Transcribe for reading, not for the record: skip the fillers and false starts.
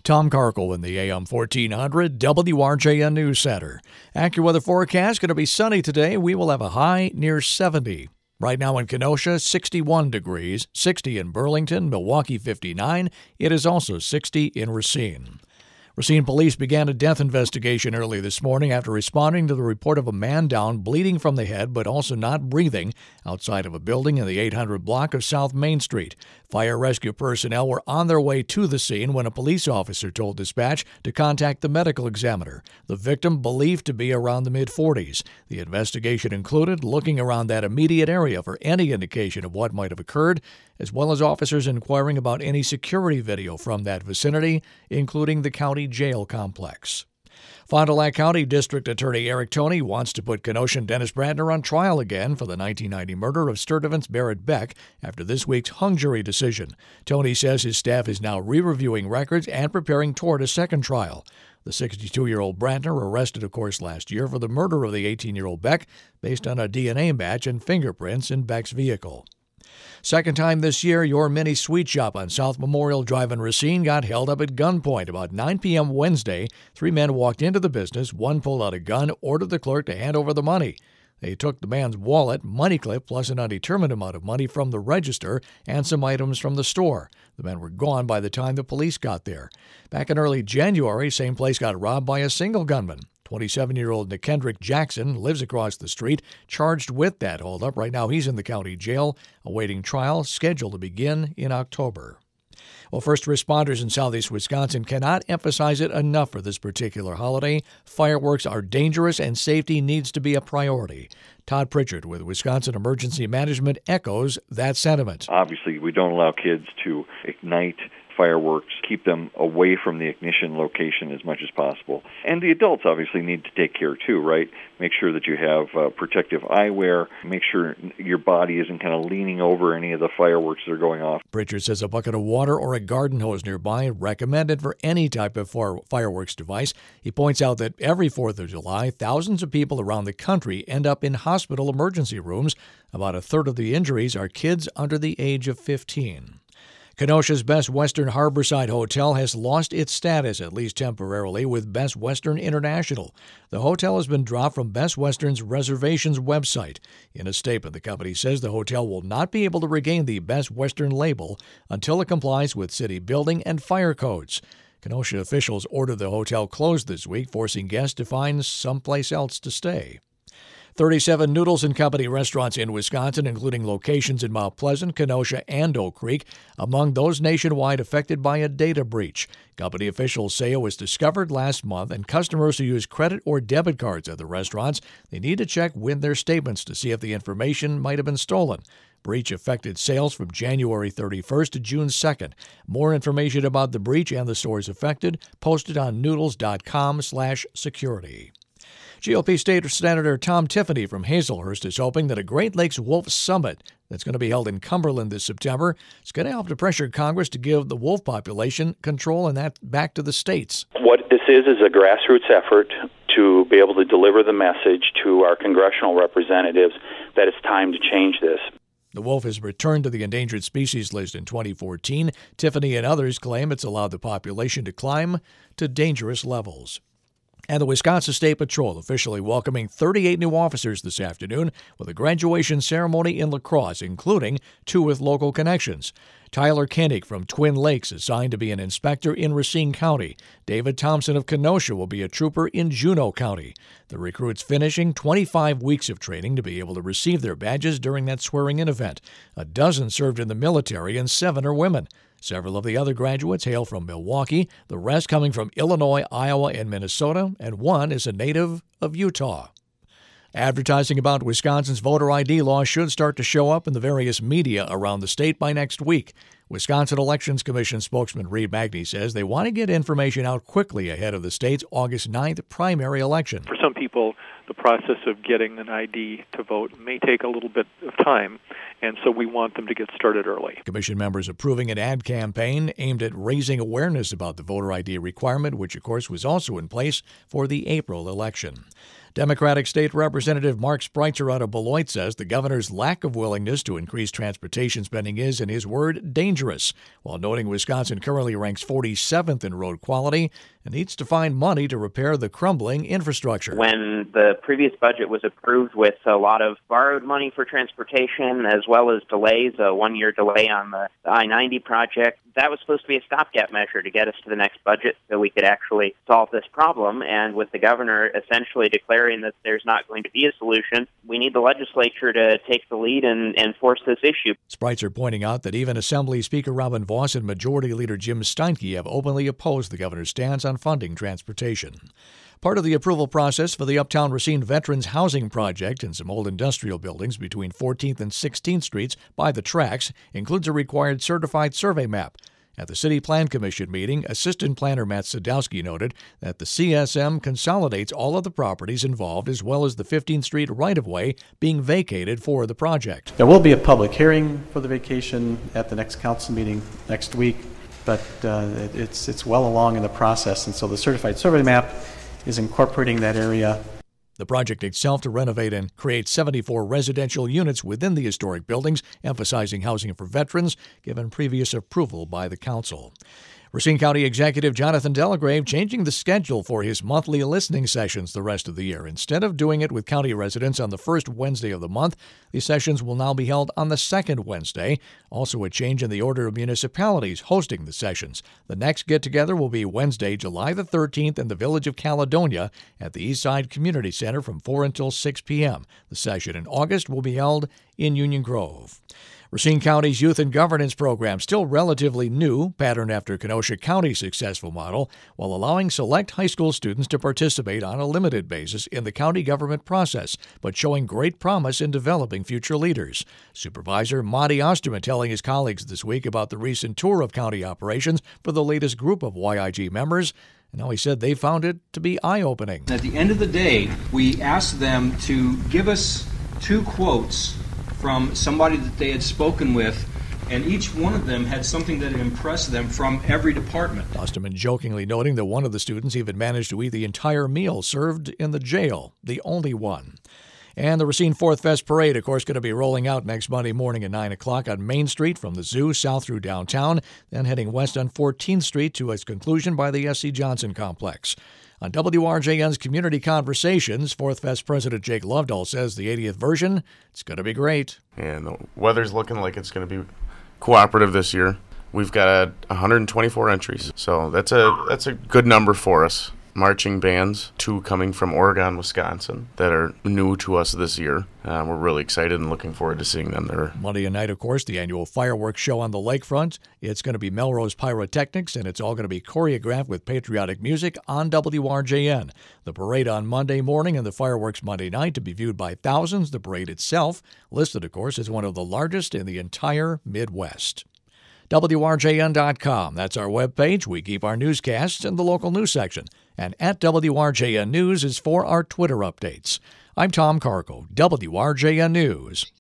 Tom Karkel in the AM 1400 WRJN News Center. AccuWeather forecast going to be sunny today. We will have a high near 70. Right now in Kenosha, 61 degrees, 60 in Burlington, Milwaukee 59. It is also 60 in Racine. Racine police began a death investigation early this morning after responding to the report of a man down bleeding from the head but also not breathing outside of a building in the 800 block of South Main Street. Fire rescue personnel were on their way to the scene when a police officer told dispatch to contact the medical examiner. The victim believed to be around the mid-40s. The investigation included looking around that immediate area for any indication of what might have occurred, as well as officers inquiring about any security video from that vicinity, including the county jail complex. Fond du Lac County District Attorney Eric Toney wants to put Kenoshan Dennis Brantner on trial again for the 1990 murder of Sturtevant's Barrett Beck after this week's hung jury decision. Toney says his staff is now re-reviewing records and preparing toward a second trial. The 62-year-old Brantner arrested, of course, last year for the murder of the 18-year-old Beck based on a DNA match and fingerprints in Beck's vehicle. Second time this year, your mini sweet shop on South Memorial Drive in Racine got held up at gunpoint. About 9 p.m. Wednesday, 3 men walked into the business. One pulled out a gun, ordered the clerk to hand over the money. They took the man's wallet, money clip, plus an undetermined amount of money from the register and some items from the store. The men were gone by the time the police got there. Back in early January, same place got robbed by a single gunman. 27-year-old Kendrick Jackson lives across the street, charged with that holdup. Right now, he's in the county jail, awaiting trial, scheduled to begin in October. Well, first responders in southeast Wisconsin cannot emphasize it enough for this particular holiday. Fireworks are dangerous and safety needs to be a priority. Todd Pritchard with Wisconsin Emergency Management echoes that sentiment. Obviously, we don't allow kids to ignite fireworks, keep them away from the ignition location as much as possible. And the adults obviously need to take care too, right? Make sure that you have protective eyewear. Make sure your body isn't kind of leaning over any of the fireworks that are going off. Pritchard says a bucket of water or a garden hose nearby recommended for any type of fireworks device. He points out that every 4th of July, thousands of people around the country end up in hospital emergency rooms. About a third of the injuries are kids under the age of 15. Kenosha's Best Western Harborside Hotel has lost its status, at least temporarily, with Best Western International. The hotel has been dropped from Best Western's reservations website. In a statement, the company says the hotel will not be able to regain the Best Western label until it complies with city building and fire codes. Kenosha officials ordered the hotel closed this week, forcing guests to find someplace else to stay. 37 Noodles & Company restaurants in Wisconsin, including locations in Mount Pleasant, Kenosha, and Oak Creek, among those nationwide affected by a data breach. Company officials say it was discovered last month, and customers who use credit or debit cards at the restaurants, they need to check with their statements to see if the information might have been stolen. Breach affected sales from January 31st to June 2nd. More information about the breach and the stores affected posted on noodles.com/security. GOP State Senator Tom Tiffany from Hazelhurst is hoping that a Great Lakes Wolf Summit that's going to be held in Cumberland this September is going to help to pressure Congress to give the wolf population control and that back to the states. What this is a grassroots effort to be able to deliver the message to our congressional representatives that it's time to change this. The wolf has returned to the endangered species list in 2014. Tiffany and others claim it's allowed the population to climb to dangerous levels. And the Wisconsin State Patrol officially welcoming 38 new officers this afternoon with a graduation ceremony in La Crosse, including 2 with local connections. Tyler Koenig from Twin Lakes assigned to be an inspector in Racine County. David Thompson of Kenosha will be a trooper in Juneau County. The recruits finishing 25 weeks of training to be able to receive their badges during that swearing-in event. A dozen served in the military and 7 are women. Several of the other graduates hail from Milwaukee, the rest coming from Illinois, Iowa, and Minnesota, and 1 is a native of Utah. Advertising about Wisconsin's voter ID law should start to show up in the various media around the state by next week. Wisconsin Elections Commission spokesman Reed Magny says they want to get information out quickly ahead of the state's August 9th primary election. For some people, the process of getting an ID to vote may take a little bit of time, and so we want them to get started early. Commission members approving an ad campaign aimed at raising awareness about the voter ID requirement, which, of course, was also in place for the April election. Democratic State Representative Mark Spreitzer out of Beloit says the governor's lack of willingness to increase transportation spending is, in his word, dangerous, while noting Wisconsin currently ranks 47th in road quality and needs to find money to repair the crumbling infrastructure. When the previous budget was approved with a lot of borrowed money for transportation as well as delays, a one-year delay on the I-90 project, that was supposed to be a stopgap measure to get us to the next budget so we could actually solve this problem. And with the governor essentially declaring that there's not going to be a solution, we need the legislature to take the lead and enforce this issue. Spreitzer pointing out that even Assembly Speaker Robin Vos and Majority Leader Jim Steinke have openly opposed the governor's stance on funding transportation. Part of the approval process for the Uptown Racine Veterans Housing Project and some old industrial buildings between 14th and 16th Streets by the tracks includes a required certified survey map. At the City Plan Commission meeting, Assistant Planner Matt Sadowski noted that the CSM consolidates all of the properties involved as well as the 15th Street right-of-way being vacated for the project. There will be a public hearing for the vacation at the next council meeting next week, but it's well along in the process, and so the certified survey map is incorporating that area. The project itself to renovate and create 74 residential units within the historic buildings, emphasizing housing for veterans, given previous approval by the council. Racine County Executive Jonathan Delagrave changing the schedule for his monthly listening sessions the rest of the year. Instead of doing it with county residents on the first Wednesday of the month, these sessions will now be held on the second Wednesday. Also a change in the order of municipalities hosting the sessions. The next get-together will be Wednesday, July the 13th in the village of Caledonia at the Eastside Community Center from 4 until 6 p.m. The session in August will be held in Union Grove. Racine County's Youth and Governance program, still relatively new, patterned after Kenosha County's successful model, while allowing select high school students to participate on a limited basis in the county government process, but showing great promise in developing future leaders. Supervisor Monty Osterman telling his colleagues this week about the recent tour of county operations for the latest group of YIG members, and how he said they found it to be eye-opening. At the end of the day, we asked them to give us 2 quotes from somebody that they had spoken with, and each one of them had something that had impressed them from every department. Osterman jokingly noting that one of the students even managed to eat the entire meal served in the jail, the only one. And the Racine Fourth Fest Parade, of course, going to be rolling out next Monday morning at 9 o'clock on Main Street from the zoo south through downtown, then heading west on 14th Street to its conclusion by the S.C. Johnson Complex. On WRJN's Community Conversations, Fourth Fest President Jake Lovedahl says the 80th version, it's going to be great. And the weather's looking like it's going to be cooperative this year. We've got 124 entries, so that's a good number for us. Marching bands, 2 coming from Oregon, Wisconsin, that are new to us this year. We're really excited and looking forward to seeing them there. Monday night, of course, the annual fireworks show on the lakefront. It's going to be Melrose Pyrotechnics, and it's all going to be choreographed with patriotic music on WRJN. The parade on Monday morning and the fireworks Monday night to be viewed by thousands. The parade itself, listed, of course, as one of the largest in the entire Midwest. WRJN.com. That's our webpage. We keep our newscasts in the local news section. And at WRJN News is for our Twitter updates. I'm Tom Carco, WRJN News.